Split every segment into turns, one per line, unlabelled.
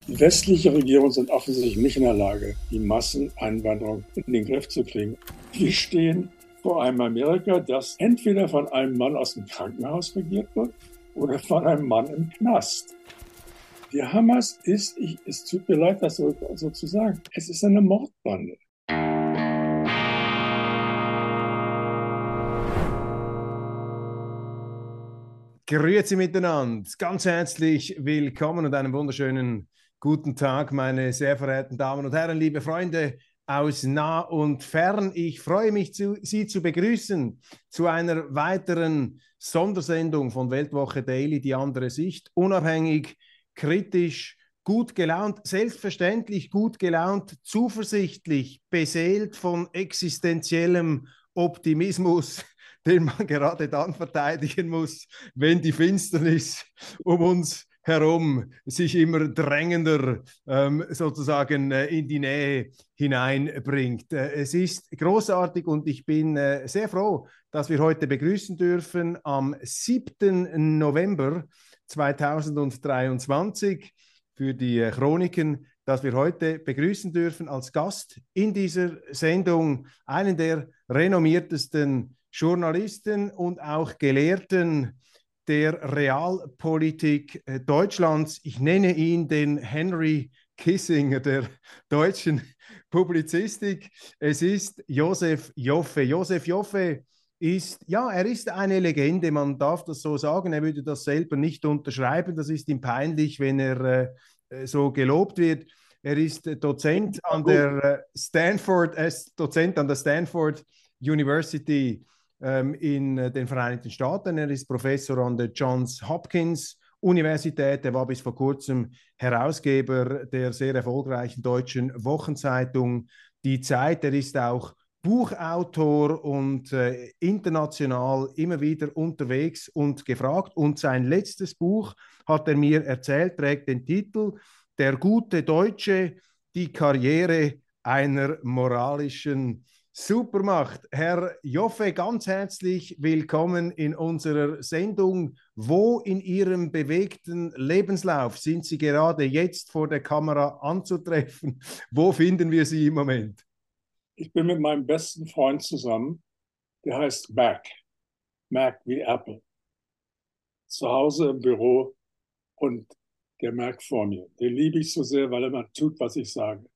Die westliche Regierungen sind offensichtlich nicht in der Lage, die Masseneinwanderung in den Griff zu kriegen. Wir stehen vor einem Amerika, das entweder von einem Mann aus dem Krankenhaus regiert wird oder von einem Mann im Knast. Die Hamas ist, es tut mir leid, das so zu sagen, es ist eine Mordbande.
Grüezi miteinander, ganz herzlich willkommen und einen wunderschönen guten Tag, meine sehr verehrten Damen und Herren, liebe Freunde aus nah und fern. Ich freue mich, Sie zu begrüßen zu einer weiteren Sondersendung von Weltwoche Daily, die andere Sicht, unabhängig, kritisch, gut gelaunt, selbstverständlich gut gelaunt, zuversichtlich, beseelt von existenziellem Optimismus, den man gerade dann verteidigen muss, wenn die Finsternis um uns herum sich immer drängender sozusagen in die Nähe hineinbringt. Es ist großartig und ich bin sehr froh, dass wir heute begrüßen dürfen am 7. November 2023 für die Chroniken, dass wir heute begrüßen dürfen als Gast in dieser Sendung einen der renommiertesten Journalisten und auch Gelehrten der Realpolitik Deutschlands. Ich nenne ihn den Henry Kissinger der deutschen Publizistik. Es ist Josef Joffe. Josef Joffe ist, ja, er ist eine Legende, man darf das so sagen, er würde das selber nicht unterschreiben, das ist ihm peinlich, wenn er so gelobt wird. Er ist Dozent an der Stanford, er ist Dozent an der Stanford University in den Vereinigten Staaten. Er ist Professor an der Johns Hopkins Universität. Er war bis vor kurzem Herausgeber der sehr erfolgreichen deutschen Wochenzeitung Die Zeit. Er ist auch Buchautor und international immer wieder unterwegs und gefragt. Und sein letztes Buch, hat er mir erzählt, trägt den Titel Der gute Deutsche, die Karriere einer moralischen Supermacht. Herr Joffe, ganz herzlich willkommen in unserer Sendung. Wo in Ihrem bewegten Lebenslauf sind Sie gerade jetzt vor der Kamera anzutreffen? Wo finden wir Sie im Moment?
Ich bin mit meinem besten Freund zusammen, der heißt Mac. Mac wie Apple. Zu Hause im Büro und der Mac vor mir. Den liebe ich so sehr, weil er immer tut, was ich sage.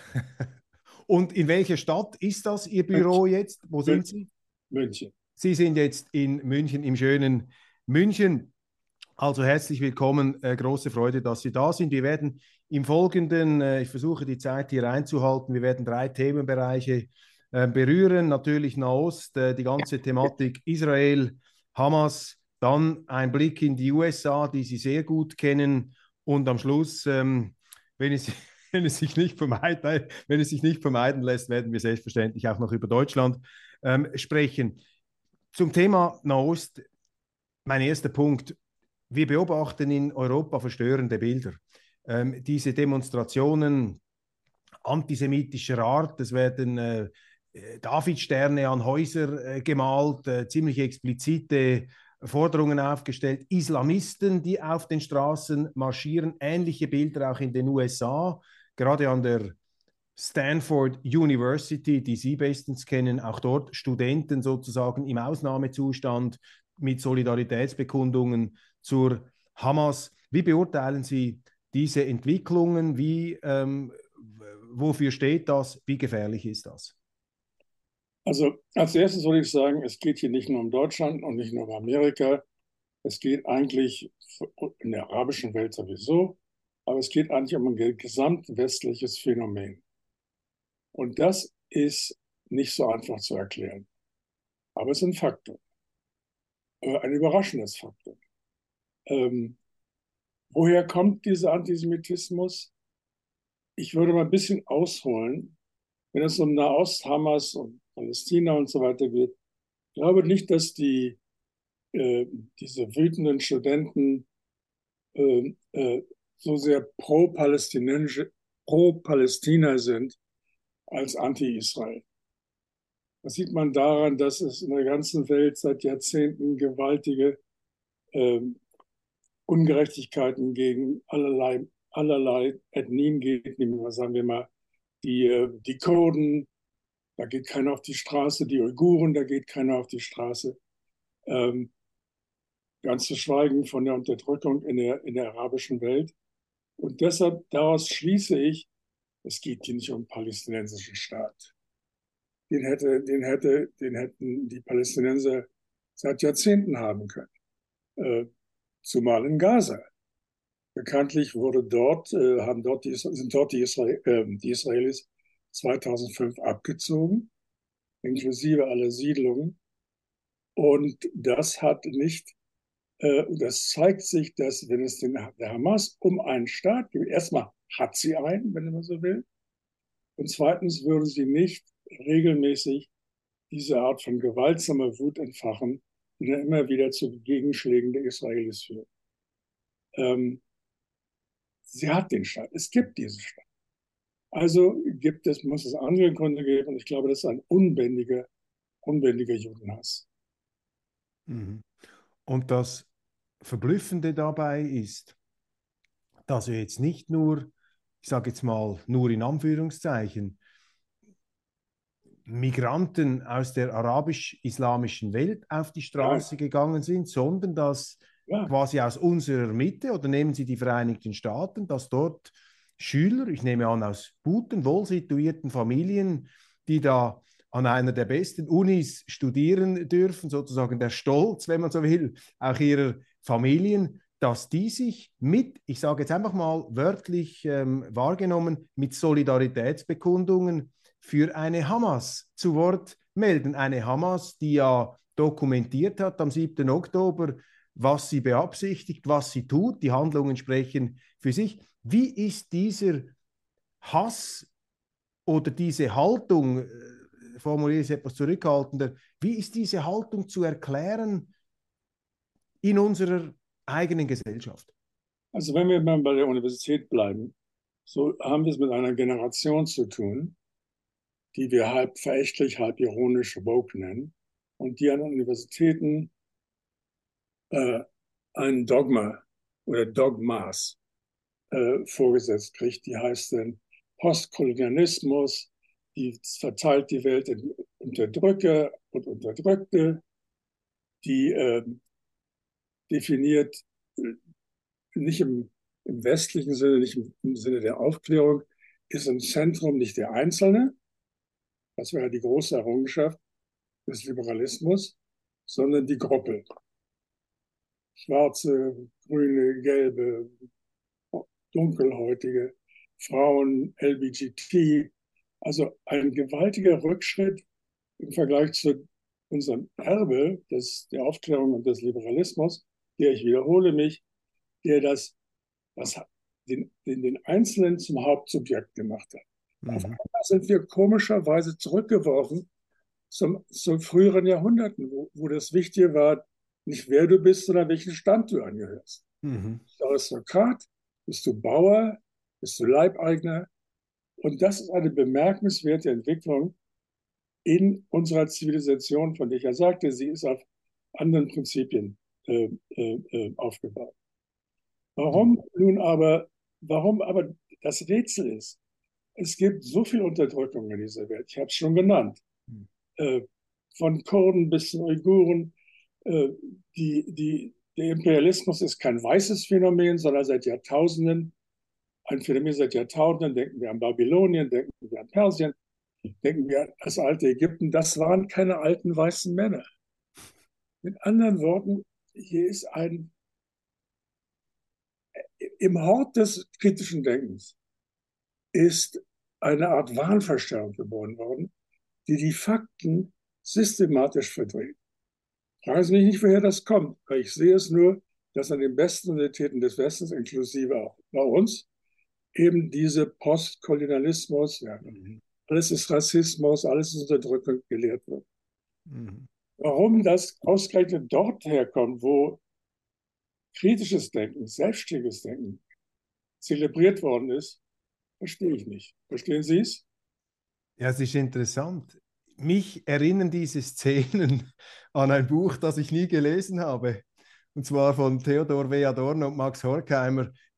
Und in welcher Stadt ist das Ihr Büro
München.
jetzt? Wo sind Sie?
München.
Sie sind jetzt in München, im schönen München. Also herzlich willkommen, große Freude, dass Sie da sind. Wir werden im Folgenden, ich versuche die Zeit hier einzuhalten, wir werden 3 Themenbereiche berühren. Natürlich Nahost, die ganze Thematik Israel, Hamas, dann ein Blick in die USA, die Sie sehr gut kennen und am Schluss, wenn es, wenn es sich nicht wenn es sich nicht vermeiden lässt, werden wir selbstverständlich auch noch über Deutschland sprechen. Zum Thema Nahost, mein erster Punkt. Wir beobachten in Europa verstörende Bilder. Diese Demonstrationen antisemitischer Art, es werden Davidsterne an Häuser gemalt, ziemlich explizite Forderungen aufgestellt, Islamisten, die auf den Straßen marschieren, ähnliche Bilder auch in den USA, gerade an der Stanford University, die Sie bestens kennen, auch dort Studenten sozusagen im Ausnahmezustand mit Solidaritätsbekundungen zur Hamas. Wie beurteilen Sie diese Entwicklungen? Wofür steht das? Wie gefährlich ist das?
Also als erstes würde ich sagen, es geht hier nicht nur um Deutschland und nicht nur um Amerika. Es geht eigentlich in der arabischen Welt sowieso, aber es geht eigentlich um ein gesamtwestliches Phänomen. Und das ist nicht so einfach zu erklären. Aber es ist ein Faktor, ein überraschendes Faktor. Ähm, Woher kommt dieser Antisemitismus? Ich würde mal ein bisschen ausholen, wenn es um Nahost, Hamas und Palästina und so weiter geht. Ich glaube nicht, dass äh, diese wütenden Studenten äh, äh, so sehr pro-Palästina sind als anti-Israel. Das sieht man daran, dass es in der ganzen Welt seit Jahrzehnten gewaltige äh, Ungerechtigkeiten gegen allerlei allerlei Ethnien geht, sagen wir mal, die Kurden, da geht keiner auf die Straße, die Uiguren, da geht keiner auf die Straße. Ähm, Ganz zu schweigen von der Unterdrückung in der arabischen Welt. Und deshalb, daraus schließe ich, es geht hier nicht um einen palästinensischen Staat. Den hätten die Palästinenser seit Jahrzehnten haben können. Zumal in Gaza. Bekanntlich sind dort die Israelis 2005 abgezogen, inklusive aller Siedlungen. Und das zeigt sich, dass wenn es der Hamas um einen Staat geht, erstmal hat sie einen, wenn man so will, und zweitens würde sie nicht regelmäßig diese Art von gewaltsamer Wut entfachen, die dann immer wieder zu Gegenschlägen der Israelis führt. Sie hat den Staat, es gibt diesen Staat. Also muss es andere Gründe geben, und ich glaube, das ist ein unbändiger Judenhass.
Mhm. Und das Verblüffende dabei ist, dass wir jetzt nicht nur, ich sage jetzt mal nur in Anführungszeichen, Migranten aus der arabisch-islamischen Welt auf die Straße gegangen sind, sondern dass quasi aus unserer Mitte, oder nehmen Sie die Vereinigten Staaten, dass dort Schüler, ich nehme an aus guten, wohlsituierten Familien, die da an einer der besten Unis studieren dürfen, sozusagen der Stolz, wenn man so will, auch ihrer Familien, dass die sich ich sage jetzt einfach mal wörtlich wahrgenommen, mit Solidaritätsbekundungen für eine Hamas zu Wort melden. Eine Hamas, die ja dokumentiert hat am 7. Oktober, was sie beabsichtigt, was sie tut. Die Handlungen sprechen für sich. Wie ist dieser Hass oder diese Haltung, formuliere ich es etwas zurückhaltender, wie ist diese Haltung zu erklären in unserer eigenen Gesellschaft?
Also wenn wir mal bei der Universität bleiben, so haben wir es mit einer Generation zu tun, die wir halb verächtlich, halb ironisch woke nennen und die an Universitäten ein Dogma oder Dogmas vorgesetzt kriegt. Die heißt dann Postkolonialismus, die verteilt die Welt in Unterdrücker und Unterdrückte, die definiert nicht im westlichen Sinne, nicht im Sinne der Aufklärung, ist im Zentrum nicht der Einzelne, das wäre die große Errungenschaft des Liberalismus, sondern die Gruppe. Schwarze, grüne, gelbe, dunkelhäutige, Frauen, LBGT. Also ein gewaltiger Rückschritt im Vergleich zu unserem Erbe der Aufklärung und des Liberalismus, der, ich wiederhole mich, der den Einzelnen zum Hauptsubjekt gemacht hat. Mhm. Auf einmal sind wir komischerweise zurückgeworfen zu früheren Jahrhunderten, wo das Wichtige war, nicht wer du bist, sondern welchen Stand du angehörst. Mhm. Bist du Aristokrat, bist du Bauer, bist du Leibeigner? Und das ist eine bemerkenswerte Entwicklung in unserer Zivilisation, von der ich ja sagte, sie ist auf anderen Prinzipien aufgebaut. Warum aber das Rätsel ist, es gibt so viel Unterdrückung in dieser Welt, ich habe es schon genannt, von Kurden bis zu Uiguren. Der Imperialismus ist kein weißes Phänomen, sondern seit Jahrtausenden, ein Phänomen seit Jahrtausenden. Denken wir an Babylonien, denken wir an Persien, denken wir an das alte Ägypten. Das waren keine alten weißen Männer. Mit anderen Worten, hier ist im Hort des kritischen Denkens ist eine Art Wahnvorstellung geboren worden, die Fakten systematisch verdreht. Fragen Sie mich nicht, woher das kommt, weil ich sehe es nur, dass an den besten Universitäten des Westens, inklusive auch bei uns, eben diese Postkolonialismus, alles ist Rassismus, alles ist Unterdrückung gelehrt wird. Mhm. Warum das ausgerechnet dort herkommt, wo kritisches Denken, selbstständiges Denken zelebriert worden ist, verstehe ich nicht. Verstehen Sie es?
Ja, es ist interessant. Mich erinnern diese Szenen an ein Buch, das ich nie gelesen habe, und zwar von Theodor W. Adorno und Max Horkheimer,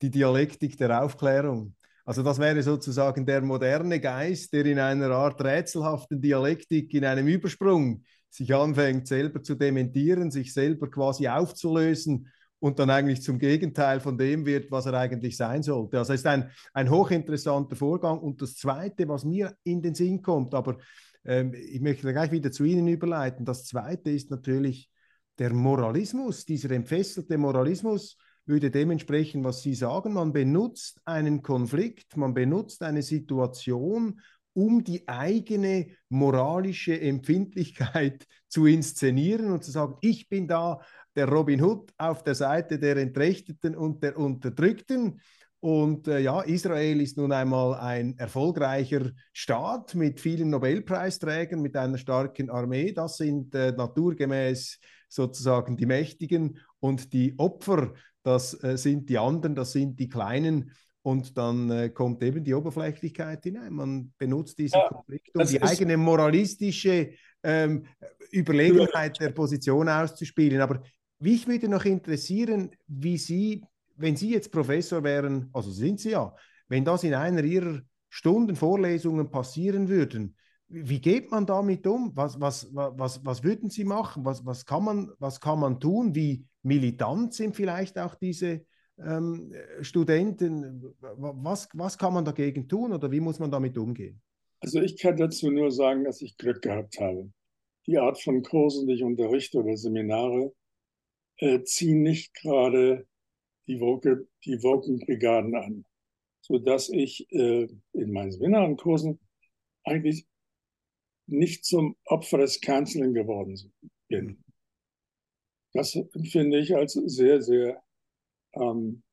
die Dialektik der Aufklärung. Also das wäre sozusagen der moderne Geist, der in einer Art rätselhaften Dialektik, in einem Übersprung sich anfängt, selber zu dementieren, sich selber quasi aufzulösen und dann eigentlich zum Gegenteil von dem wird, was er eigentlich sein sollte. Also es ist ein hochinteressanter Vorgang. Und das Zweite, was mir in den Sinn kommt, aber ich möchte gleich wieder zu Ihnen überleiten, das Zweite ist natürlich der Moralismus, dieser entfesselte Moralismus, würde dementsprechend, was Sie sagen, man benutzt einen Konflikt, man benutzt eine Situation, um die eigene moralische Empfindlichkeit zu inszenieren und zu sagen, ich bin da der Robin Hood auf der Seite der Entrechteten und der Unterdrückten. Und ja, Israel ist nun einmal ein erfolgreicher Staat mit vielen Nobelpreisträgern, mit einer starken Armee. Das sind naturgemäß sozusagen die Mächtigen und die Opfer, das sind die anderen, das sind die Kleinen. Und dann kommt eben die Oberflächlichkeit hinein. Man benutzt diesen
Ja,
Konflikt, um
das
die
ist
eigene moralistische Überlegenheit der Position auszuspielen. Aber mich würde noch interessieren, wie Sie, wenn Sie jetzt Professor wären, also sind Sie ja, wenn das in einer Ihrer Stunden, Vorlesungen passieren würden, wie geht man damit um? Was würden Sie machen? Was kann man tun? Wie militant sind vielleicht auch diese Studenten? Was kann man dagegen tun oder wie muss man damit umgehen?
Also ich kann dazu nur sagen, dass ich Glück gehabt habe. Die Art von Kursen, die ich unterrichte oder Seminare, ziehen nicht gerade die Woken-Brigaden an, sodass ich in meinen Seminarkursen eigentlich nicht zum Opfer des Canceling geworden bin. Das empfinde ich als sehr, sehr ähm,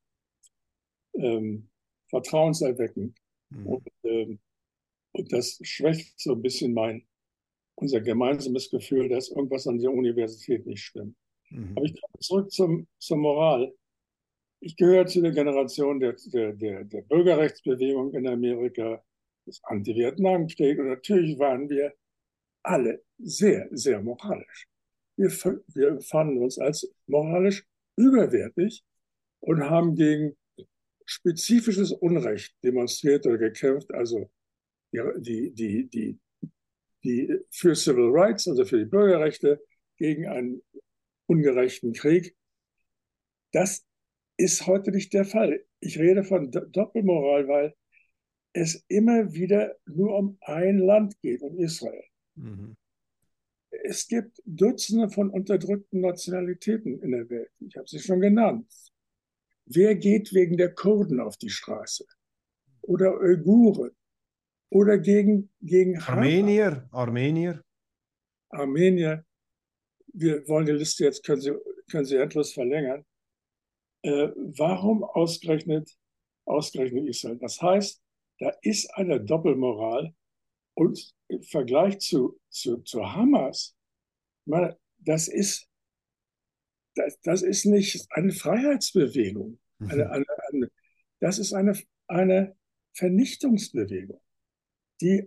vertrauenserweckend.
Mhm.
Und das schwächt so ein bisschen unser gemeinsames Gefühl, dass irgendwas an der Universität nicht stimmt. Aber
Mhm.
ich komme zurück zur Moral. Ich gehöre zu der Generation der Bürgerrechtsbewegung in Amerika, des Anti-Vietnam-Kriegs. Und natürlich waren wir alle sehr, sehr moralisch. Wir fanden uns als moralisch überwertig und haben gegen spezifisches Unrecht demonstriert oder gekämpft, also die für Civil Rights, also für die Bürgerrechte, gegen einen ungerechten Krieg. Das ist heute nicht der Fall. Ich rede von Doppelmoral, weil es immer wieder nur um ein Land geht, um Israel.
Mhm.
Es gibt Dutzende von unterdrückten Nationalitäten in der Welt. Ich habe sie schon genannt. Wer geht wegen der Kurden auf die Straße? Oder Uiguren? Oder gegen Hamas,
Armenier.
Armenier? Wir wollen die Liste jetzt, können Sie endlos verlängern. Warum ausgerechnet Israel? Das heißt, da ist eine Doppelmoral und im Vergleich zu Hamas, meine, das ist nicht eine Freiheitsbewegung.
Mhm.
Das ist eine Vernichtungsbewegung, die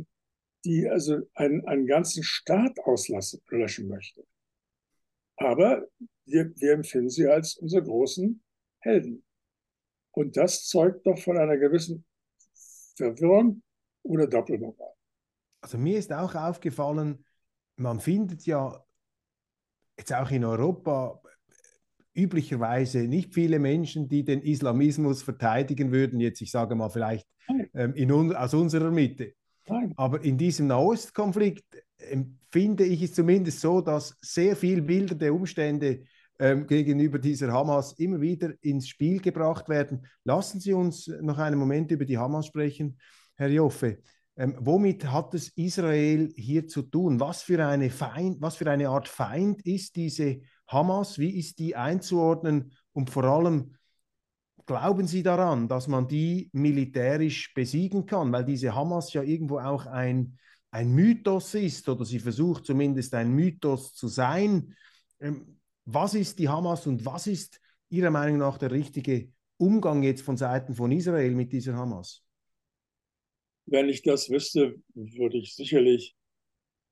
einen ganzen Staat auslöschen möchte. Aber wir empfinden sie als unsere großen Helden. Und das zeugt doch von einer gewissen Verwirrung oder Doppelmoral.
Also mir ist auch aufgefallen, man findet ja jetzt auch in Europa üblicherweise nicht viele Menschen, die den Islamismus verteidigen würden, jetzt ich sage mal vielleicht
Nein,
aus unserer Mitte.
nein.
Aber in diesem Nahostkonflikt empfinde ich es zumindest so, dass sehr viel mildernde Umstände gegenüber dieser Hamas immer wieder ins Spiel gebracht werden. Lassen Sie uns noch einen Moment über die Hamas sprechen, Herr Joffe. Womit hat es Israel hier zu tun? Was für eine Art Feind ist diese Hamas? Wie ist die einzuordnen? Und vor allem, glauben Sie daran, dass man die militärisch besiegen kann? Weil diese Hamas ja irgendwo auch ein Mythos ist oder sie versucht zumindest ein Mythos zu sein. Was ist die Hamas und was ist Ihrer Meinung nach der richtige Umgang jetzt von Seiten von Israel mit dieser Hamas?
Wenn ich das wüsste, würde ich sicherlich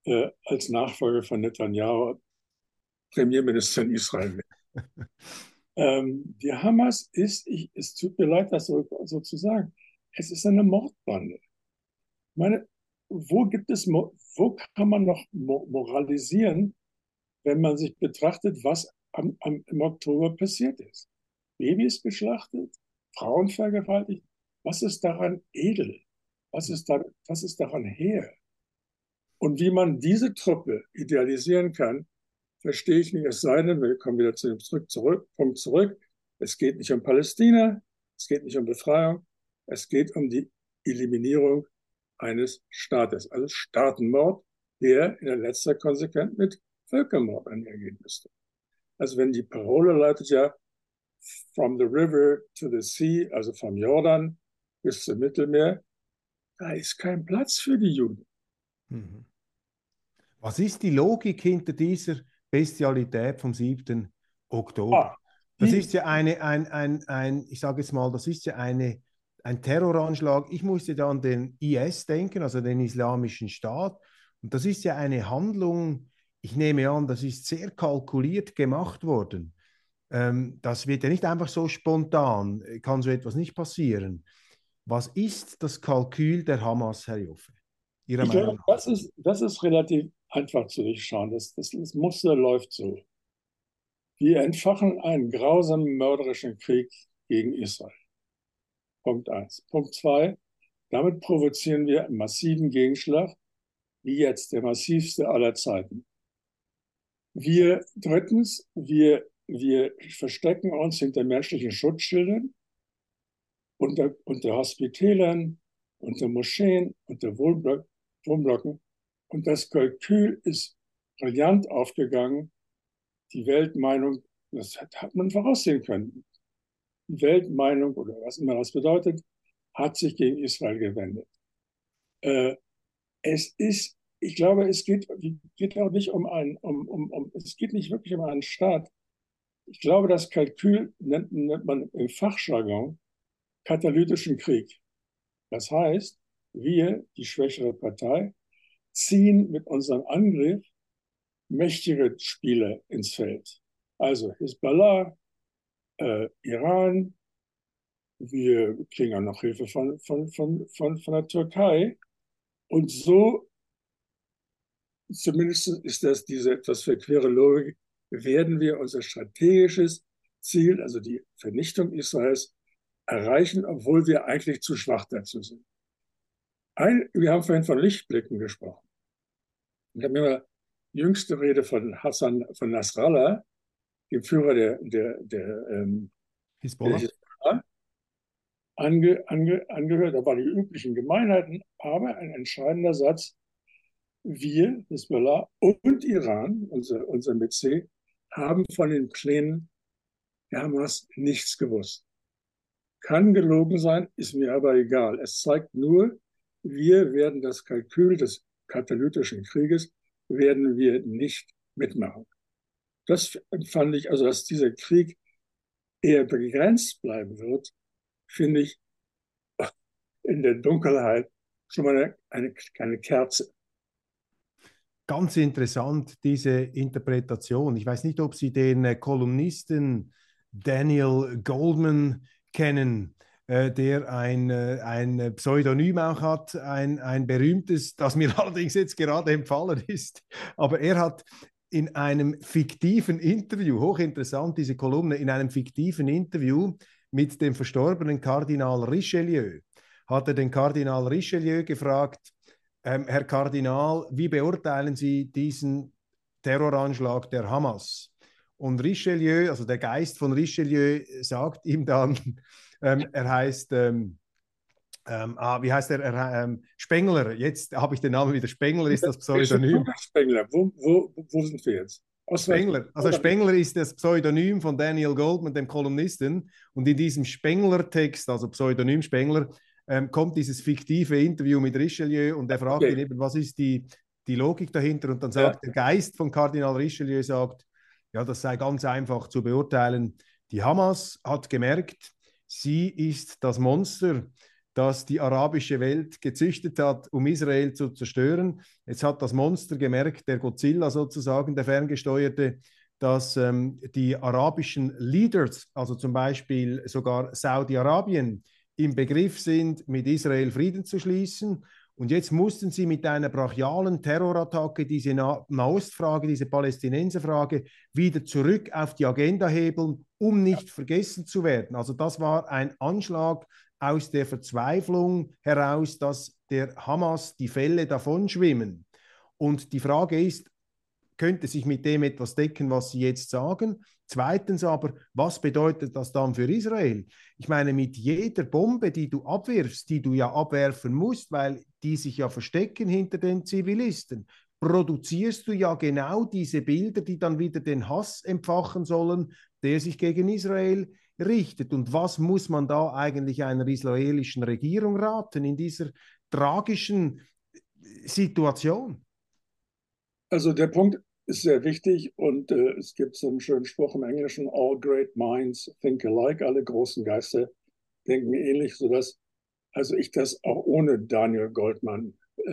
als Nachfolger von Netanyahu Premierminister in Israel werden. Die Hamas es tut mir leid, das so zu sagen, es ist eine Mordbande. Ich meine, wo kann man noch moralisieren, wenn man sich betrachtet, was im Oktober passiert ist? Babys geschlachtet, Frauen vergewaltigt. Was ist daran edel? Was ist daran hehr? Und wie man diese Truppe idealisieren kann, verstehe ich nicht. Es sei denn, wir kommen wieder zu dem Punkt zurück. Es geht nicht um Palästina, es geht nicht um Befreiung, es geht um die Eliminierung eines Staates, also Staatenmord, der in der letzter Konsequenz mit Völkermord einhergehen müsste. Also wenn die Parole lautet ja from the river to the sea, also vom Jordan bis zum Mittelmeer, da ist kein Platz für die Juden.
Mhm. Was ist die Logik hinter dieser Bestialität vom 7. Oktober? Das ist ja ich sage jetzt mal, das ist ja ein Terroranschlag. Ich musste da an den IS denken, also den Islamischen Staat. Und das ist ja eine Handlung, ich nehme an, das ist sehr kalkuliert gemacht worden. Das wird ja nicht einfach so spontan, kann so etwas nicht passieren. Was ist das Kalkül der Hamas, Herr Joffe, Ihrer
Ich
Meinung
glaube,
nach?
das ist relativ einfach zu durchschauen. Das Muster läuft so. Wir entfachen einen grausamen, mörderischen Krieg gegen Israel. Punkt eins. Punkt zwei, damit provozieren wir einen massiven Gegenschlag, wie jetzt der massivste aller Zeiten. Wir verstecken uns hinter menschlichen Schutzschildern, unter Hospitälern, unter Moscheen, unter Wohnblöcken. Und das Kalkül ist brillant aufgegangen. Die Weltmeinung, das hat man voraussehen können. Die Weltmeinung oder was immer das bedeutet, hat sich gegen Israel gewendet. Äh, ich glaube, geht auch nicht es geht nicht wirklich um einen Staat. Ich glaube, das Kalkül nennt man im Fachjargon katalytischen Krieg. Das heißt, wir, die schwächere Partei, ziehen mit unserem Angriff mächtige Spieler ins Feld. Also Hisbollah, Iran, wir kriegen auch noch Hilfe von der Türkei. Und so, zumindest ist das diese etwas verquere Logik, werden wir unser strategisches Ziel, also die Vernichtung Israels, erreichen, obwohl wir eigentlich zu schwach dazu sind. Wir haben vorhin von Lichtblicken gesprochen. Ich habe mir die jüngste Rede von Hassan von Nasrallah, dem Führer der
Hisbollah?
Hisbollah, angehört. Da waren die üblichen Gemeinheiten, aber ein entscheidender Satz: Wir, Hisbollah und Iran, unser Mäzen, haben von den Plänen der Hamas nichts gewusst. Kann gelogen sein, ist mir aber egal. Es zeigt nur, wir werden das Kalkül des katalytischen Krieges werden wir nicht mitmachen. Das fand ich, also dass dieser Krieg eher begrenzt bleiben wird, finde ich in der Dunkelheit schon mal eine Kerze.
Ganz interessant, diese Interpretation. Ich weiß nicht, ob Sie den Kolumnisten Daniel Goldman kennen, der ein Pseudonym auch hat, ein berühmtes, das mir allerdings jetzt gerade empfallen ist. Aber er hat in einem fiktiven Interview, hochinteressant diese Kolumne, in einem fiktiven Interview mit dem verstorbenen Kardinal Richelieu, hat er den Kardinal Richelieu gefragt: Herr Kardinal, wie beurteilen Sie diesen Terroranschlag der Hamas? Und Richelieu, also der Geist von Richelieu, sagt ihm dann, er heißt, wie heißt er? Spengler, jetzt habe ich den Namen wieder. Spengler ist das Pseudonym.
Spengler, wo sind wir jetzt?
Spengler. Also Spengler ist das Pseudonym von Daniel Goldman, dem Kolumnisten. Und in diesem Spengler-Text, also Pseudonym Spengler, kommt dieses fiktive Interview mit Richelieu und er fragt ihn eben, was ist die Logik dahinter? Und dann sagt der Geist von Kardinal Richelieu, sagt, ja, das sei ganz einfach zu beurteilen. Die Hamas hat gemerkt, sie ist das Monster, das die arabische Welt gezüchtet hat, um Israel zu zerstören. Jetzt hat das Monster gemerkt, der Godzilla sozusagen, der ferngesteuerte, dass die arabischen Leaders, also zum Beispiel sogar Saudi-Arabien, im Begriff sind, mit Israel Frieden zu schließen. Und jetzt mussten sie mit einer brachialen Terrorattacke diese Nahostfrage, diese Palästinenserfrage wieder zurück auf die Agenda hebeln, um nicht vergessen zu werden. Also das war ein Anschlag aus der Verzweiflung heraus, dass der Hamas die Fälle davonschwimmen. Und die Frage ist, könnte sich mit dem etwas decken, was Sie jetzt sagen? Zweitens aber, was bedeutet das dann für Israel? Ich meine, mit jeder Bombe, die du abwirfst, die du ja abwerfen musst, weil die sich ja verstecken hinter den Zivilisten, produzierst du ja genau diese Bilder, die dann wieder den Hass entfachen sollen, der sich gegen Israel richtet. Und was muss man da eigentlich einer israelischen Regierung raten in dieser tragischen Situation?
Also der Punkt ist sehr wichtig und es gibt so einen schönen Spruch im Englischen: All great minds think alike, alle großen Geister denken ähnlich, sodass also ich das auch ohne Daniel Goldman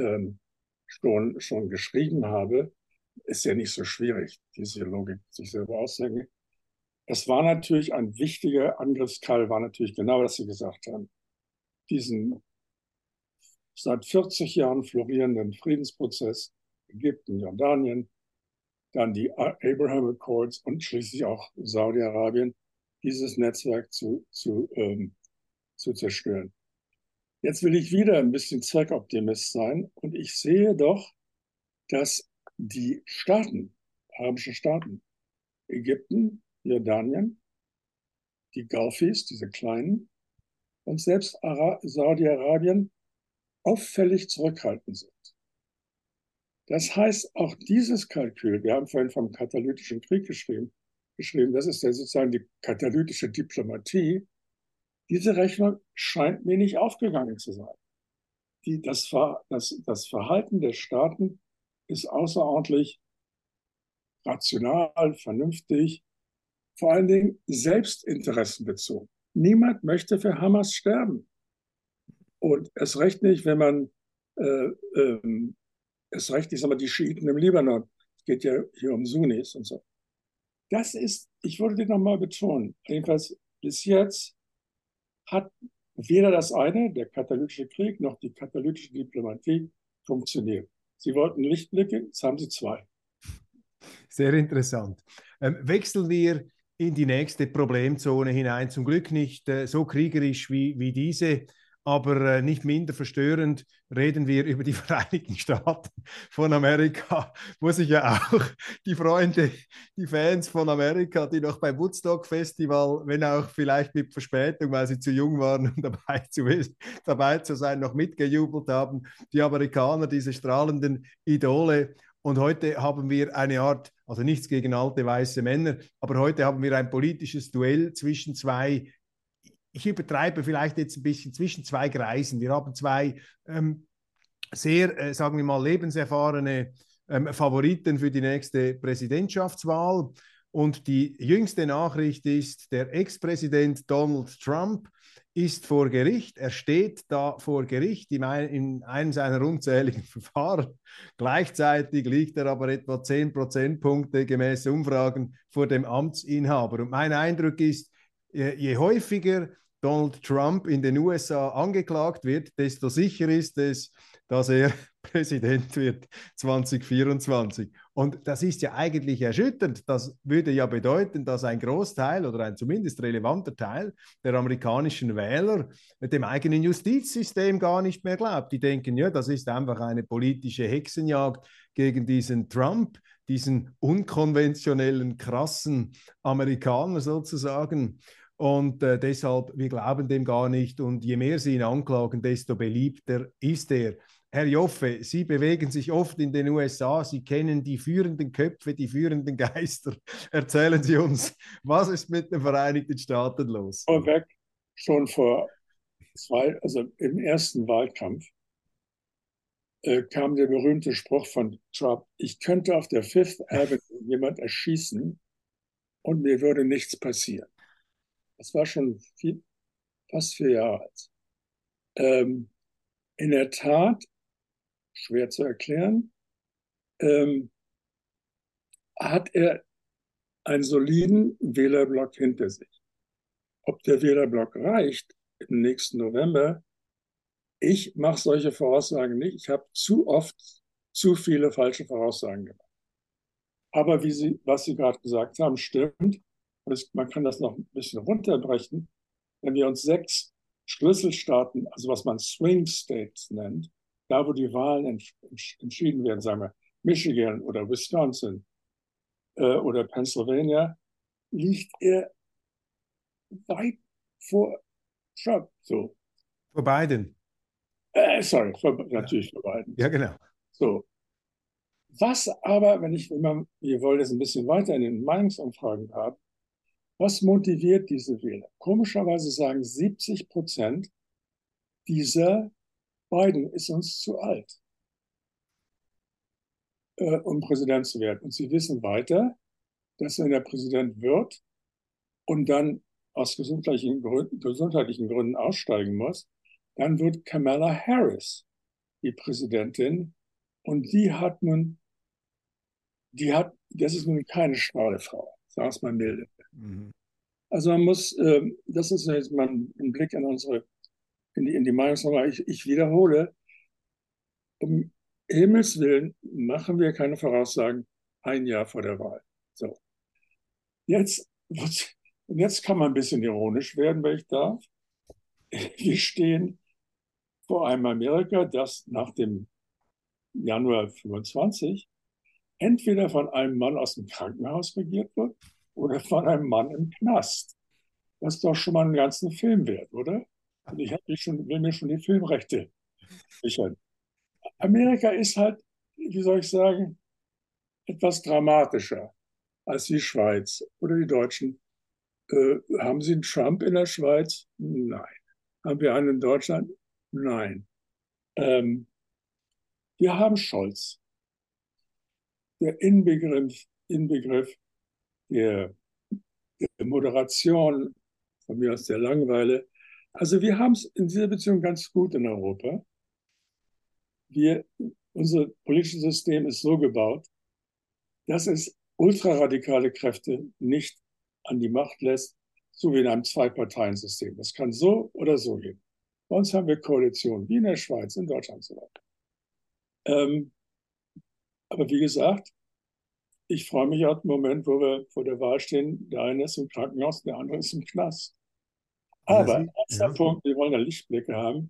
schon geschrieben habe. Ist ja nicht so schwierig, diese Logik sich selber auszudenken. Es war natürlich ein wichtiger Angriffsteil, war natürlich genau, was Sie gesagt haben. Diesen seit 40 Jahren florierenden Friedensprozess Ägypten, Jordanien, dann die Abraham Accords und schließlich auch Saudi-Arabien, dieses Netzwerk zu zerstören. Jetzt will ich wieder ein bisschen Zweckoptimist sein und ich sehe doch, dass die Staaten, arabischen Staaten, Ägypten, Jordanien, die Gulfis, diese kleinen, und selbst Saudi-Arabien auffällig zurückhaltend sind. Das heißt, auch dieses Kalkül, wir haben vorhin vom katalytischen Krieg geschrieben, das ist ja sozusagen die katalytische Diplomatie, diese Rechnung scheint mir nicht aufgegangen zu sein. Das Verhalten der Staaten ist außerordentlich rational, vernünftig, vor allen Dingen selbstinteressenbezogen. Niemand möchte für Hamas sterben. Und erst recht nicht, wenn man, erst recht, ich sag mal, die Schiiten im Libanon. Es geht ja hier um Sunnis und so. Das ist, ich würde den nochmal betonen, jedenfalls bis jetzt hat weder das eine, der katalytische Krieg, noch die katalytische Diplomatie funktioniert. Sie wollten Lichtblicke, jetzt haben sie zwei.
Sehr interessant. Wechseln wir in die nächste Problemzone hinein. Zum Glück nicht so kriegerisch wie diese, aber nicht minder verstörend reden wir über die Vereinigten Staaten von Amerika, wo sich ja auch die Freunde, die Fans von Amerika, die noch beim Woodstock Festival, wenn auch vielleicht mit Verspätung, weil sie zu jung waren, um dabei zu sein, noch mitgejubelt haben. Die Amerikaner, diese strahlenden Idole. Und heute haben wir eine Art, also nichts gegen alte weiße Männer, aber heute haben wir ein politisches Duell zwischen zwei, ich übertreibe vielleicht jetzt ein bisschen, zwischen zwei Greisen. Wir haben zwei sehr, sagen wir mal, lebenserfahrene Favoriten für die nächste Präsidentschaftswahl. Und die jüngste Nachricht ist, der Ex-Präsident Donald Trump ist vor Gericht. Er steht da vor Gericht in einem seiner unzähligen Verfahren. Gleichzeitig liegt er aber etwa 10 Prozentpunkte gemäß Umfragen vor dem Amtsinhaber. Und mein Eindruck ist, je häufiger Donald Trump in den USA angeklagt wird, desto sicher ist es, dass er Präsident wird 2024. Und das ist ja eigentlich erschütternd. Das würde ja bedeuten, dass ein Großteil oder ein zumindest relevanter Teil der amerikanischen Wähler dem eigenen Justizsystem gar nicht mehr glaubt. Die denken, ja, das ist einfach eine politische Hexenjagd gegen diesen Trump, diesen unkonventionellen, krassen Amerikaner sozusagen. Und deshalb, wir glauben dem gar nicht. Und je mehr sie ihn anklagen, desto beliebter ist er. Herr Joffe, Sie bewegen sich oft in den USA. Sie kennen die führenden Köpfe, die führenden Geister. Erzählen Sie uns, was ist mit den Vereinigten Staaten los?
Vorweg, schon also im ersten Wahlkampf, kam der berühmte Spruch von Trump: Ich könnte auf der Fifth Avenue jemand erschießen und mir würde nichts passieren. Das war schon fast 4 Jahre alt. In der Tat, schwer zu erklären, hat er einen soliden Wählerblock hinter sich. Ob der Wählerblock reicht im nächsten November, ich mache solche Voraussagen nicht. Ich habe zu oft zu viele falsche Voraussagen gemacht. Aber was Sie gerade gesagt haben, stimmt. Man kann das noch ein bisschen runterbrechen. Wenn wir uns 6 Schlüsselstaaten, also was man Swing States nennt, da wo die Wahlen entschieden werden, sagen wir Michigan oder Wisconsin oder Pennsylvania, liegt er weit vor Trump. So.
Vor Biden.
Sorry,
Ja.
natürlich für Biden.
Ja, genau.
So. Was aber, wir wollen jetzt ein bisschen weiter in den Meinungsumfragen haben, was motiviert diese Wähler? Komischerweise sagen 70% dieser Biden ist uns zu alt, um Präsident zu werden. Und sie wissen weiter, dass wenn er Präsident wird und dann aus gesundheitlichen Gründen aussteigen muss, dann wird Kamala Harris die Präsidentin. Und das ist nun keine Strahlefrau, sagen wir es mal milde.
Mhm.
Also das ist jetzt mal ein Blick in die Meinungsumfrage. Ich wiederhole, um Himmels Willen machen wir keine Voraussagen ein Jahr vor der Wahl. So. Jetzt, jetzt kann man ein bisschen ironisch werden, wenn ich darf. Wir stehen vor einem Amerika, das nach dem Januar 25 entweder von einem Mann aus dem Krankenhaus regiert wird oder von einem Mann im Knast. Das ist doch schon mal einen ganzen Film wert, oder? Und will mir schon die Filmrechte sichern. Amerika ist halt, wie soll ich sagen, etwas dramatischer als die Schweiz oder die Deutschen. Haben Sie einen Trump in der Schweiz? Nein. Haben wir einen in Deutschland? Nein. Wir haben Scholz, der Inbegriff der Moderation, von mir aus der Langeweile. Also wir haben es in dieser Beziehung ganz gut in Europa. Unser politisches System ist so gebaut, dass es ultraradikale Kräfte nicht an die Macht lässt, so wie in einem Zwei-Parteien-System. Das kann so oder so gehen. Bei uns haben wir Koalitionen, wie in der Schweiz, in Deutschland und so weiter. Aber wie gesagt, ich freue mich auf den Moment, wo wir vor der Wahl stehen. Der eine ist im Krankenhaus, der andere ist im Knast.
Also
Aber erster Punkt, wir wollen ja Lichtblicke haben.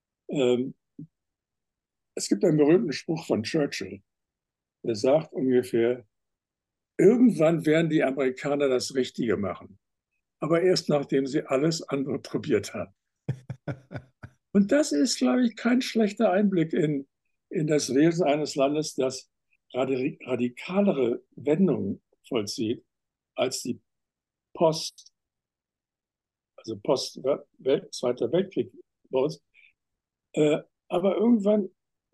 Es gibt einen berühmten Spruch von Churchill, der sagt ungefähr, irgendwann werden die Amerikaner das Richtige machen, aber erst nachdem sie alles andere probiert haben. Und das ist, glaube ich, kein schlechter Einblick in das Wesen eines Landes, das radikalere Wendungen vollzieht als die Post, also Zweiter Weltkrieg bei uns. Aber irgendwann,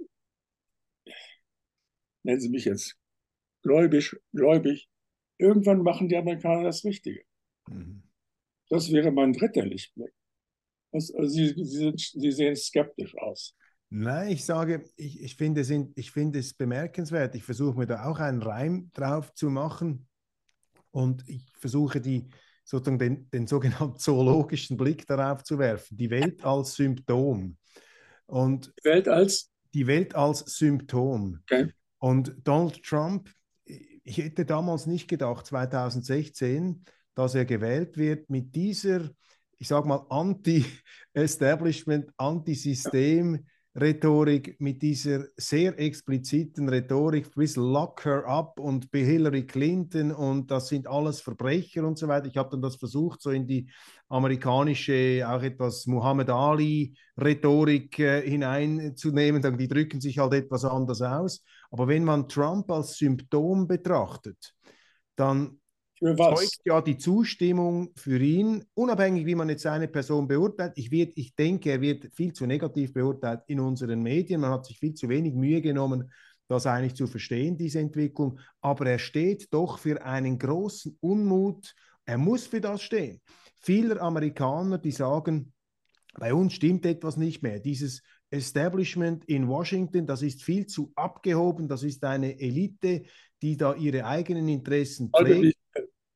nennen Sie mich jetzt gläubig, irgendwann machen die Amerikaner das Richtige.
Mhm.
Das wäre mein dritter Lichtblick. Also Sie sehen skeptisch aus.
Nein, ich sage, ich finde es bemerkenswert. Ich versuche mir da auch einen Reim drauf zu machen und ich versuche sozusagen den sogenannten zoologischen Blick darauf zu werfen. Die Welt als Symptom und
Welt als?
die Welt als Symptom.
Okay.
Und Donald Trump, ich hätte damals nicht gedacht, 2016, dass er gewählt wird mit dieser, ich sage mal, Anti-Establishment, Anti-System-Rhetorik, mit dieser sehr expliziten Rhetorik, bis Lock her up und bei Hillary Clinton und das sind alles Verbrecher und so weiter. Ich habe dann das versucht, so in die amerikanische, auch etwas Muhammad Ali-Rhetorik hineinzunehmen. Die drücken sich halt etwas anders aus. Aber wenn man Trump als Symptom betrachtet, dann zeugt ja die Zustimmung für ihn, unabhängig wie man jetzt eine Person beurteilt. Ich denke, er wird viel zu negativ beurteilt in unseren Medien. Man hat sich viel zu wenig Mühe genommen, das eigentlich zu verstehen, diese Entwicklung. Aber er steht doch für einen großen Unmut. Er muss für das stehen. Viele Amerikaner, die sagen, bei uns stimmt etwas nicht mehr. Dieses Establishment in Washington, das ist viel zu abgehoben, das ist eine Elite, die da ihre eigenen Interessen pflegt.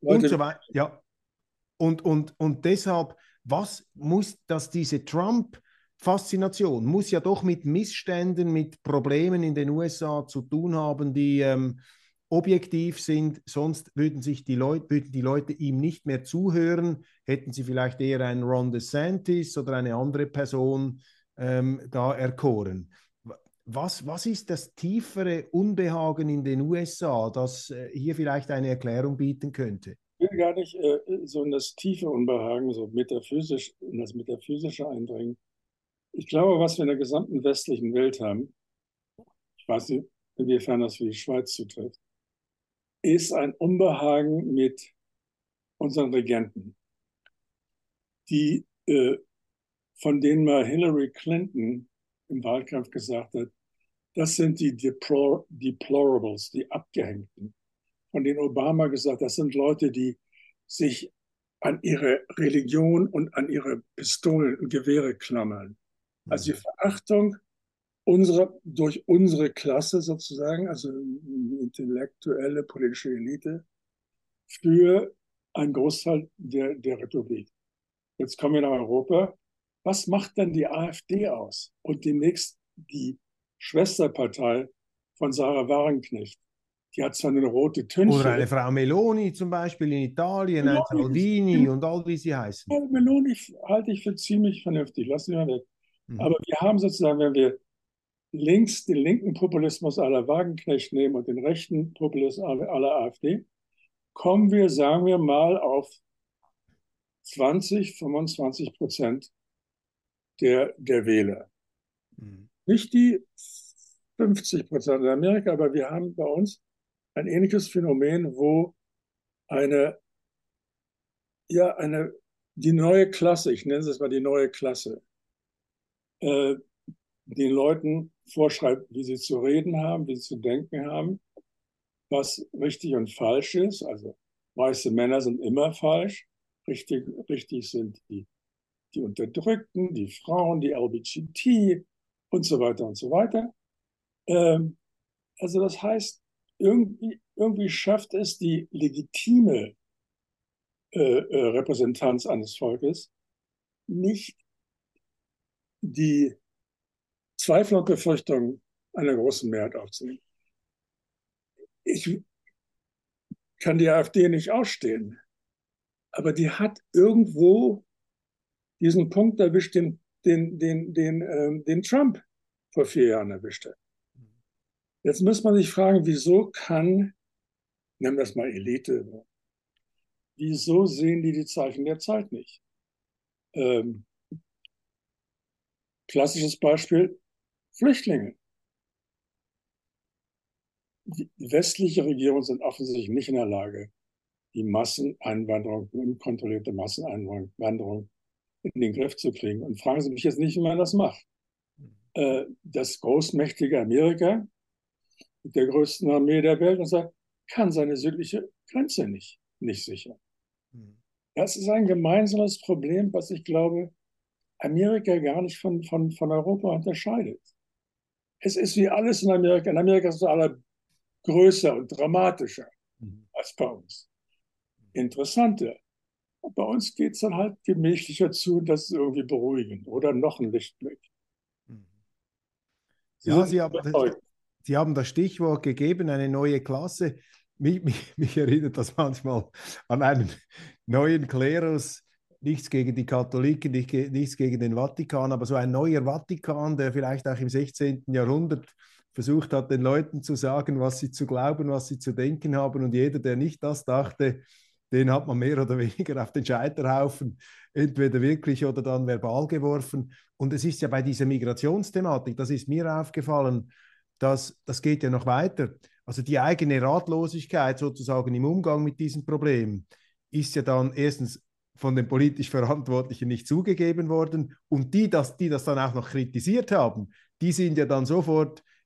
und
Leute,
so weiter. Ja. Und deshalb, was muss das, diese Trump-Faszination, muss ja doch mit Missständen, mit Problemen in den USA zu tun haben, die objektiv sind, sonst würden die Leute ihm nicht mehr zuhören, hätten sie vielleicht eher einen Ron DeSantis oder eine andere Person da erkoren. Was ist das tiefere Unbehagen in den USA, das hier vielleicht eine Erklärung bieten könnte?
ich will gar nicht so in das tiefe Unbehagen, so metaphysisch, in das Metaphysische eindringen. Ich glaube, was wir in der gesamten westlichen Welt haben, ich weiß nicht, inwiefern das für die Schweiz zutrifft, ist ein Unbehagen mit unseren Regenten, die, von denen mal Hillary Clinton im Wahlkampf gesagt hat, das sind die Deplorables, die Abgehängten. Von denen Obama gesagt, das sind Leute, die sich an ihre Religion und an ihre Pistolen und Gewehre klammern. Also die Verachtung durch unsere Klasse sozusagen, also die intellektuelle politische Elite, für einen Großteil der Republik. Jetzt kommen wir nach Europa. Was macht denn die AfD aus? Und demnächst die Schwesterpartei von Sarah Wagenknecht. Die hat zwar eine rote
Oder
Tünche.
eine Frau Meloni zum Beispiel in Italien, ein
Meloni,
Salvini und all wie sie heißen.
Meloni halte ich für ziemlich vernünftig. Lassen wir mal weg.
Mhm.
Aber wir haben sozusagen, wenn wir links den linken Populismus aller Wagenknecht nehmen und den rechten Populismus aller AfD, kommen wir, sagen wir mal, auf 20-25% der Wähler.
Mhm.
Nicht die 50% in Amerika, aber wir haben bei uns ein ähnliches Phänomen, wo eine, ja, die neue Klasse, ich nenne es mal die neue Klasse, äh, den Leuten vorschreibt, wie sie zu reden haben, wie sie zu denken haben, was richtig und falsch ist. Also weiße Männer sind immer falsch, richtig sind die Unterdrückten, die Frauen, die LGBT und so weiter und so weiter. Ähm, also das heißt, irgendwie schafft es die legitime Repräsentanz eines Volkes nicht, die Zweifel und Befürchtungen einer großen Mehrheit aufzunehmen. Ich kann die AfD nicht ausstehen, aber die hat irgendwo diesen Punkt erwischt, den Trump vor 4 Jahren erwischt hat. Jetzt muss man sich fragen, wieso kann, nennen wir das mal Elite, wieso sehen die Zeichen der Zeit nicht? Ähm, Klassisches Beispiel, Flüchtlinge. Die westliche Regierungen sind offensichtlich nicht in der Lage, die Masseneinwanderung, die unkontrollierte Masseneinwanderung in den Griff zu kriegen. Und fragen Sie mich jetzt nicht, wie man das macht. Das großmächtige Amerika mit der größten Armee der Welt und sagt, kann seine südliche Grenze nicht sichern. Das ist ein gemeinsames Problem, was ich glaube, Amerika gar nicht von Europa unterscheidet. Es ist wie alles in Amerika. In Amerika ist es aller größer und dramatischer als bei uns. Interessanter. Bei uns geht es dann halt gemächlicher zu und das ist irgendwie beruhigend oder noch ein Lichtblick. Sie
Ja,
sind überzeugt.
Sie haben das Stichwort gegeben, eine neue Klasse. Mich erinnert das manchmal an einen neuen Klerus. Nichts gegen die Katholiken, nichts gegen den Vatikan, aber so ein neuer Vatikan, der vielleicht auch im 16. Jahrhundert versucht hat, den Leuten zu sagen, was sie zu glauben, was sie zu denken haben. Und jeder, der nicht das dachte, den hat man mehr oder weniger auf den Scheiterhaufen entweder wirklich oder dann verbal geworfen. Und es ist ja bei dieser Migrationsthematik, das ist mir aufgefallen, dass das geht ja noch weiter. Also die eigene Ratlosigkeit sozusagen im Umgang mit diesem Problem ist ja dann erstens von den politisch Verantwortlichen nicht zugegeben worden und die das dann auch noch kritisiert haben, die sind ja dann sofort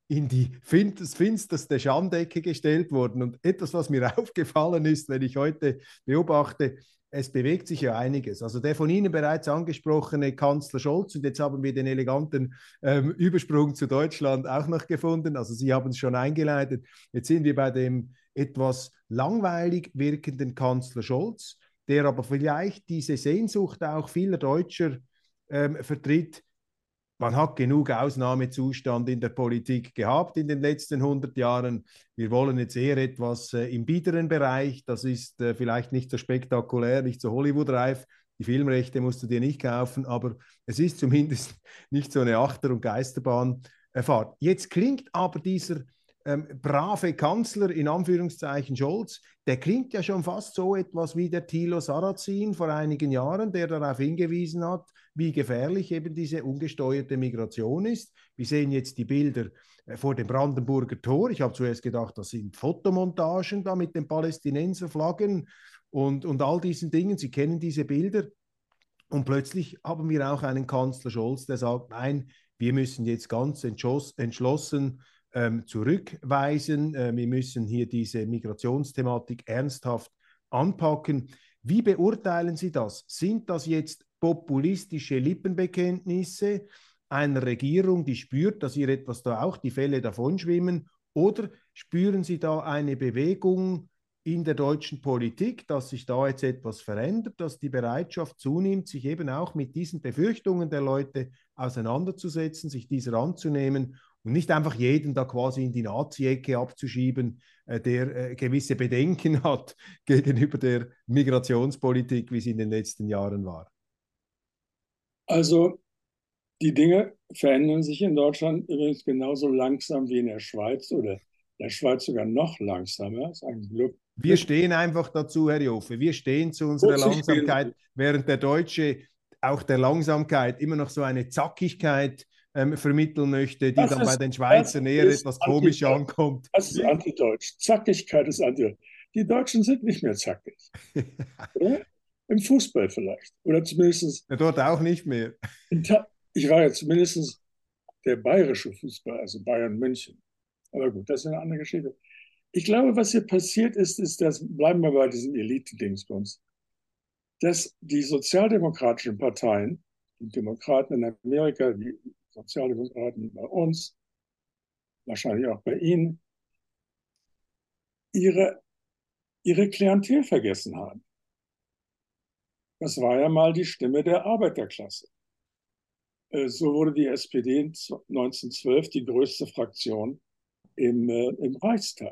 in die das finsterste Schandecke gestellt worden. Und etwas, was mir aufgefallen ist, wenn ich heute beobachte, es bewegt sich ja einiges. Also der von Ihnen bereits angesprochene Kanzler Scholz, und jetzt haben wir den eleganten Übersprung zu Deutschland auch noch gefunden. Also Sie haben es schon eingeleitet. Jetzt sind wir bei dem etwas langweilig wirkenden Kanzler Scholz, der aber vielleicht diese Sehnsucht auch vieler Deutscher vertritt. Man hat genug Ausnahmezustand in der Politik gehabt in den letzten 100 Jahren. Wir wollen jetzt eher etwas im biederen Bereich. Das ist vielleicht nicht so spektakulär, nicht so Hollywood-reif. Die Filmrechte musst du dir nicht kaufen, aber es ist zumindest nicht so eine Achter- und Geisterbahnfahrt. Jetzt klingt aber dieser brave Kanzler, in Anführungszeichen Scholz, der klingt ja schon fast so etwas wie der Thilo Sarrazin vor einigen Jahren, der darauf hingewiesen hat, wie gefährlich eben diese ungesteuerte Migration ist. Wir sehen jetzt die Bilder vor dem Brandenburger Tor. Ich habe zuerst gedacht, das sind Fotomontagen da mit den Palästinenserflaggen und all diesen Dingen. Sie kennen diese Bilder. Und plötzlich haben wir auch einen Kanzler Scholz, der sagt, nein, wir müssen jetzt ganz entschlossen zurückweisen. Wir müssen hier diese Migrationsthematik ernsthaft anpacken. Wie beurteilen Sie das? Sind das jetzt populistische Lippenbekenntnisse einer Regierung, die spürt, dass ihr etwas da auch die Fälle davonschwimmen? Oder spüren Sie da eine Bewegung in der deutschen Politik, dass sich da jetzt etwas verändert, dass die Bereitschaft zunimmt, sich eben auch mit diesen Befürchtungen der Leute auseinanderzusetzen, sich dieser anzunehmen und nicht einfach jeden da quasi in die Nazi-Ecke abzuschieben, der gewisse Bedenken hat gegenüber der Migrationspolitik, wie sie in den letzten Jahren war?
Also die Dinge verändern sich in Deutschland übrigens genauso langsam wie in der Schweiz oder in der Schweiz sogar noch langsamer. Das ist ein
Wir stehen einfach dazu, Herr Joffe. Wir stehen zu unserer
Wozu stehen
Langsamkeit,
Sie?
während der Deutsche auch der Langsamkeit immer noch so eine Zackigkeit vermitteln möchte, die dann bei den
Das
Schweizern eher
ist
etwas komisch
antideutsch.
ankommt.
Das ist antideutsch. Zackigkeit ist antideutsch. Die Deutschen sind nicht mehr zackig, oder? Im Fußball vielleicht. Oder zumindest,
Ja, dort auch nicht mehr.
ich war ja zumindest der bayerische Fußball, also Bayern München. Aber gut, das ist eine andere Geschichte. Ich glaube, was hier passiert ist, dass, bleiben wir bei diesen Elite-Dingsbums, dass die sozialdemokratischen Parteien, die Demokraten in Amerika, die Sozialdemokraten bei uns, wahrscheinlich auch bei Ihnen, ihre, ihre Klientel vergessen haben. Das war ja mal die Stimme der Arbeiterklasse. So wurde die SPD 1912 die größte Fraktion im Reichstag.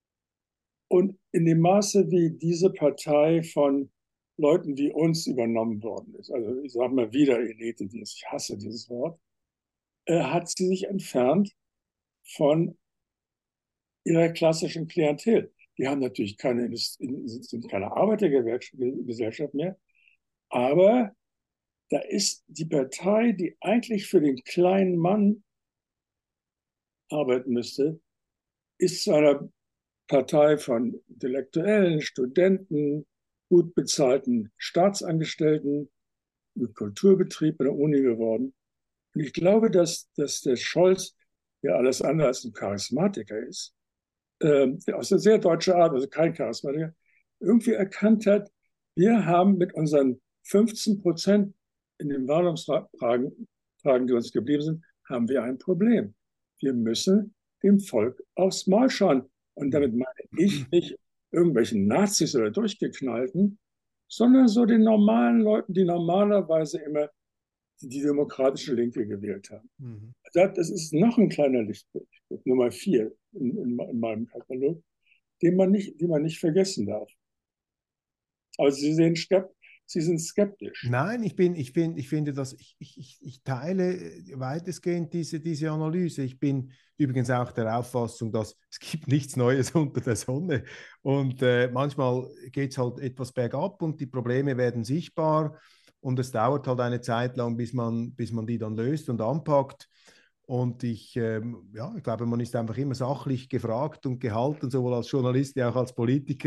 Und in dem Maße, wie diese Partei von Leuten wie uns übernommen worden ist, also ich sage mal wieder Elite, ich hasse dieses Wort, hat sie sich entfernt von ihrer klassischen Klientel. Die haben natürlich sind keine Arbeitergesellschaft mehr, aber da ist die Partei, die eigentlich für den kleinen Mann arbeiten müsste, ist zu einer Partei von Intellektuellen, Studenten, gut bezahlten Staatsangestellten, mit Kulturbetrieb an der Uni geworden. Und ich glaube, dass der Scholz, der alles andere als ein Charismatiker ist, aus einer sehr deutschen Art, also kein Charismatiker, irgendwie erkannt hat, wir haben mit unseren 15% in den Wahlumfragen, die uns geblieben sind, haben wir ein Problem. Wir müssen dem Volk aufs Maul schauen. Und damit meine ich nicht irgendwelchen Nazis oder Durchgeknallten, sondern so den normalen Leuten, die normalerweise immer die demokratische Linke gewählt haben.
Mhm.
Das ist noch ein kleiner Lichtblick, Nummer 4 in meinem Katalog, den man nicht vergessen darf. Aber Sie sind skeptisch.
Nein, ich finde, ich teile weitestgehend diese Analyse. Ich bin übrigens auch der Auffassung, dass es gibt nichts Neues unter der Sonne. Und manchmal geht es halt etwas bergab und die Probleme werden sichtbar. Und es dauert halt eine Zeit lang, bis man die dann löst und anpackt. Und ja, ich glaube, man ist einfach immer sachlich gefragt und gehalten, sowohl als Journalist wie auch als Politiker,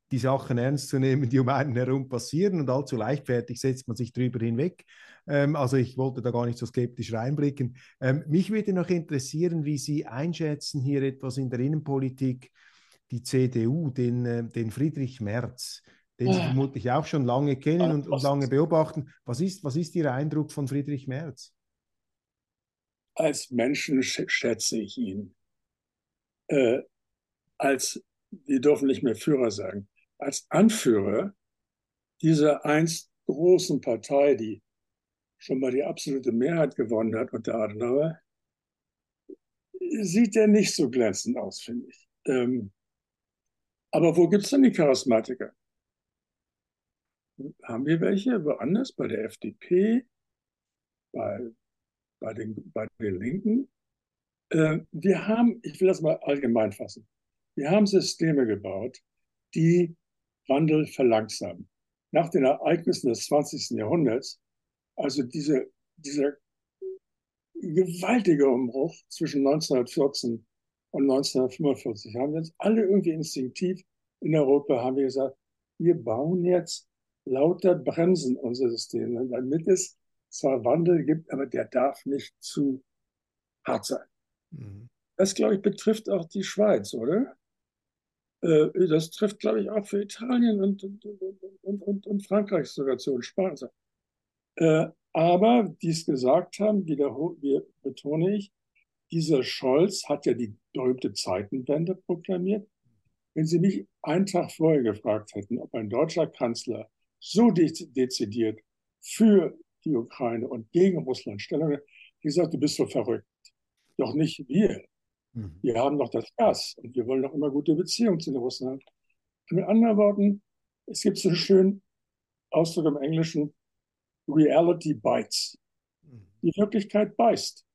die Sachen ernst zu nehmen, die um einen herum passieren, und allzu leichtfertig setzt man sich drüber hinweg. Also ich wollte da gar nicht so skeptisch reinblicken. Mich würde noch interessieren, wie Sie einschätzen hier etwas in der Innenpolitik, die CDU, den Friedrich Merz, den Sie vermutlich auch schon lange kennen und lange beobachten. Was ist Ihr Eindruck von Friedrich Merz?
Als Menschen schätze ich ihn. Äh, wir dürfen nicht mehr Führer sagen, als Anführer dieser einst großen Partei, die schon mal die absolute Mehrheit gewonnen hat unter Adenauer, sieht er nicht so glänzend aus, finde ich. Aber wo gibt es denn die Charismatiker? Haben wir welche woanders? Bei der FDP, bei, bei den Linken? Ich will das mal allgemein fassen, wir haben Systeme gebaut, die Wandel verlangsamen. Nach den Ereignissen des 20. Jahrhunderts, also dieser gewaltige Umbruch zwischen 1914 und 1945, haben wir uns alle irgendwie instinktiv in Europa haben wir gesagt, wir bauen jetzt lauter Bremsen unser System, damit es zwar Wandel gibt, aber der darf nicht zu hart sein. Mhm. Das, glaube ich, betrifft auch die Schweiz, oder? Das trifft, glaube ich, auch für Italien und Frankreich sogar zu und Spanien. Aber die es gesagt haben, betone ich, dieser Scholz hat ja die berühmte Zeitenwende proklamiert. Wenn Sie mich einen Tag vorher gefragt hätten, ob ein deutscher Kanzler so dezidiert für die Ukraine und gegen Russland Stellung hat, ich gesagt, du bist so verrückt. Doch nicht wir. Wir haben noch das Gas und wir wollen noch immer gute Beziehungen zu den Russen haben. Mit anderen Worten, es gibt so einen schönen Ausdruck im Englischen, Reality bites. Die Wirklichkeit beißt.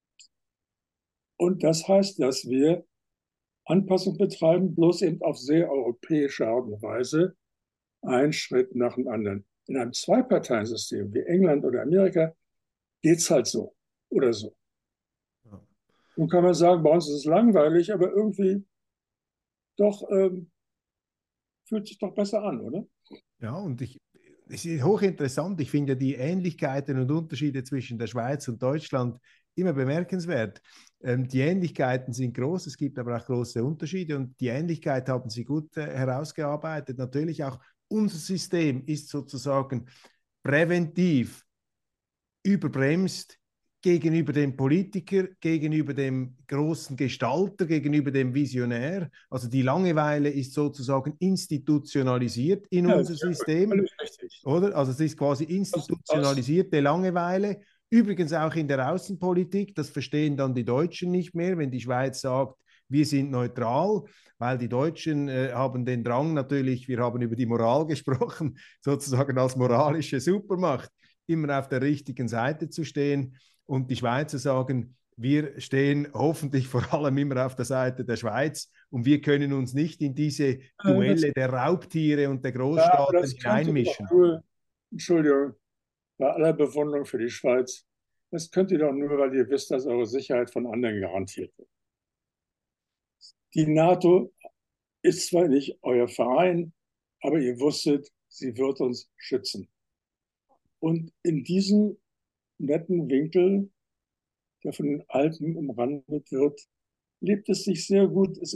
Und das heißt, dass wir Anpassung betreiben, bloß eben auf sehr europäische Art und Weise, einen Schritt nach dem anderen. In einem Zwei-Parteien-System wie England oder Amerika geht es halt so oder so. Nun kann man sagen, bei uns ist es langweilig, aber irgendwie doch fühlt sich doch besser an, oder?
Ja, und es ist hochinteressant. Ich finde ja die Ähnlichkeiten und Unterschiede zwischen der Schweiz und Deutschland immer bemerkenswert. Die Ähnlichkeiten sind groß, es gibt aber auch große Unterschiede, und die Ähnlichkeit haben Sie gut herausgearbeitet. Natürlich auch unser System ist sozusagen präventiv überbremst gegenüber dem Politiker, gegenüber dem großen Gestalter, gegenüber dem Visionär. Also die Langeweile ist sozusagen institutionalisiert in unser System, oder? Also es ist quasi institutionalisierte Langeweile. Übrigens auch in der Außenpolitik, das verstehen dann die Deutschen nicht mehr, wenn die Schweiz sagt, wir sind neutral, weil die Deutschen haben den Drang natürlich, wir haben über die Moral gesprochen, sozusagen als moralische Supermacht, immer auf der richtigen Seite zu stehen. Und die Schweizer sagen, wir stehen hoffentlich vor allem immer auf der Seite der Schweiz, und wir können uns nicht in diese Duelle der Raubtiere und der Großstaaten hineinmischen.
Entschuldigung, bei aller Bewunderung für die Schweiz, das könnt ihr doch nur, weil ihr wisst, dass eure Sicherheit von anderen garantiert wird. Die NATO ist zwar nicht euer Verein, aber ihr wusstet, sie wird uns schützen. Und in diesem netten Winkel, der von den Alpen umrandet wird, lebt es sich sehr gut. Es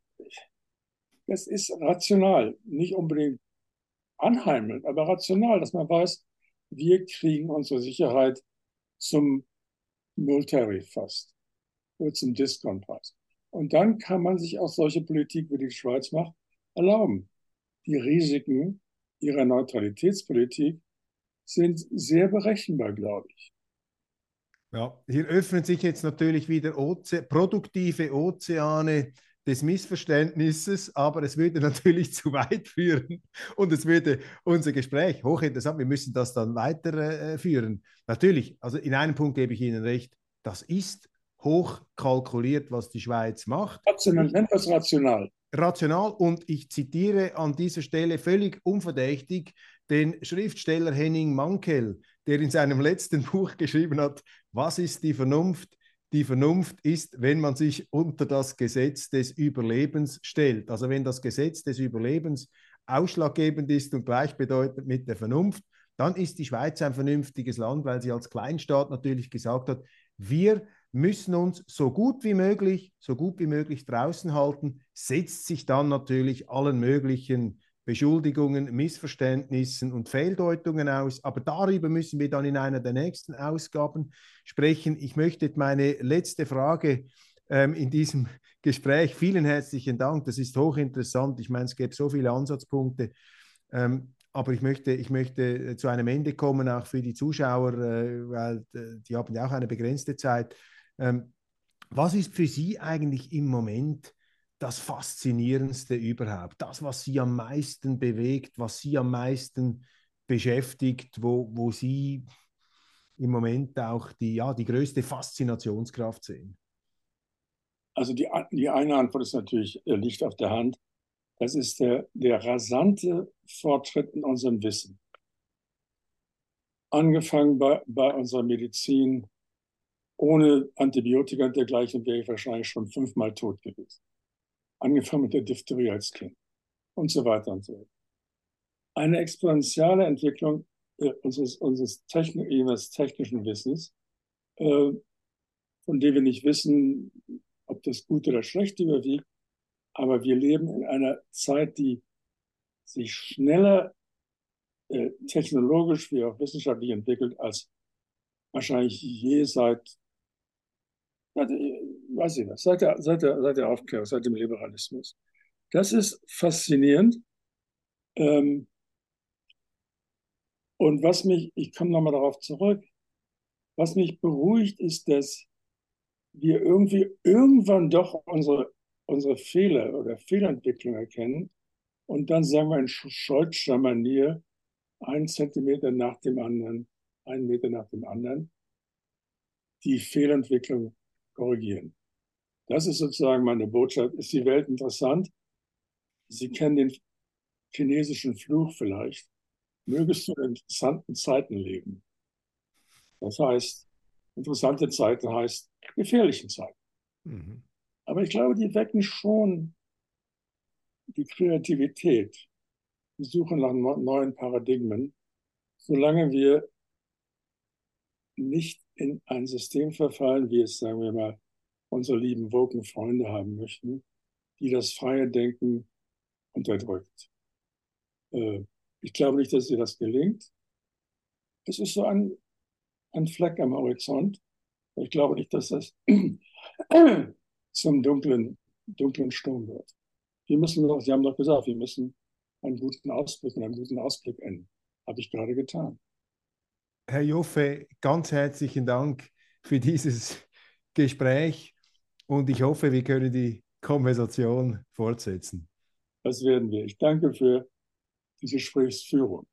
ist rational, nicht unbedingt anheimelnd, aber rational, dass man weiß, wir kriegen unsere Sicherheit zum Nulltarif fast, oder zum Discountpreis. Und dann kann man sich auch solche Politik, wie die Schweiz macht, erlauben. Die Risiken ihrer Neutralitätspolitik sind sehr berechenbar, glaube ich.
Ja, hier öffnen sich jetzt natürlich wieder produktive Ozeane des Missverständnisses, aber es würde natürlich zu weit führen, und es würde unser Gespräch hochinteressant, wir müssen das dann weiterführen. Natürlich, also in einem Punkt gebe ich Ihnen recht, das ist hoch kalkuliert, was die Schweiz macht.
Rational, nennt das rational.
Rational, und ich zitiere an dieser Stelle völlig unverdächtig den Schriftsteller Henning Mankell, der in seinem letzten Buch geschrieben hat, was ist die Vernunft? Die Vernunft ist, wenn man sich unter das Gesetz des Überlebens stellt. Also wenn das Gesetz des Überlebens ausschlaggebend ist und gleichbedeutend mit der Vernunft, dann ist die Schweiz ein vernünftiges Land, weil sie als Kleinstaat natürlich gesagt hat, wir müssen uns so gut wie möglich draußen halten, setzt sich dann natürlich allen möglichen Beschuldigungen, Missverständnissen und Fehldeutungen aus. Aber darüber müssen wir dann in einer der nächsten Ausgaben sprechen. Ich möchte meine letzte Frage in diesem Gespräch. Vielen herzlichen Dank. Das ist hochinteressant. Ich meine, es gäbe so viele Ansatzpunkte. Aber ich möchte zu einem Ende kommen, auch für die Zuschauer, weil die haben ja auch eine begrenzte Zeit. Was ist für Sie eigentlich im Moment das Faszinierendste überhaupt? Das, was Sie am meisten bewegt, was Sie am meisten beschäftigt, wo Sie im Moment auch die größte Faszinationskraft sehen?
Also die eine Antwort ist natürlich, liegt auf der Hand. Das ist der rasante Fortschritt in unserem Wissen. Angefangen bei unserer Medizin. Ohne Antibiotika und dergleichen wäre ich wahrscheinlich schon 5-mal tot gewesen. Angefangen mit der Diphtherie als Kind und so weiter und so weiter. Eine exponentielle Entwicklung unseres technischen Wissens, von dem wir nicht wissen, ob das Gute oder Schlechte überwiegt, aber wir leben in einer Zeit, die sich schneller technologisch wie auch wissenschaftlich entwickelt als wahrscheinlich je weiß ich was, seit der Aufklärung, seit dem Liberalismus. Das ist faszinierend. Und ich komme nochmal darauf zurück, was mich beruhigt, ist, dass wir irgendwann doch unsere Fehler oder Fehlentwicklung erkennen und dann sagen wir in Scholzscher Manier, 1 Zentimeter nach dem anderen, 1 Meter nach dem anderen, die Fehlentwicklung korrigieren. Das ist sozusagen meine Botschaft. Ist die Welt interessant? Sie kennen den chinesischen Fluch vielleicht. Mögest du in interessanten Zeiten leben. Das heißt, interessante Zeiten heißt gefährlichen Zeiten.
Mhm.
Aber ich glaube, die wecken schon die Kreativität, die Suche nach neuen Paradigmen, solange wir nicht in ein System verfallen, wie es, sagen wir mal, unsere lieben woken Freunde haben möchten, die das freie Denken unterdrückt. Ich glaube nicht, dass ihr das gelingt. Es ist so ein Fleck am Horizont. Ich glaube nicht, dass das zum dunklen Sturm wird. Sie haben doch gesagt, wir müssen einen guten Ausblick enden. Habe ich gerade getan.
Herr Joffe, ganz herzlichen Dank für dieses Gespräch und ich hoffe, wir können die Konversation fortsetzen.
Das werden wir. Ich danke für diese Gesprächsführung.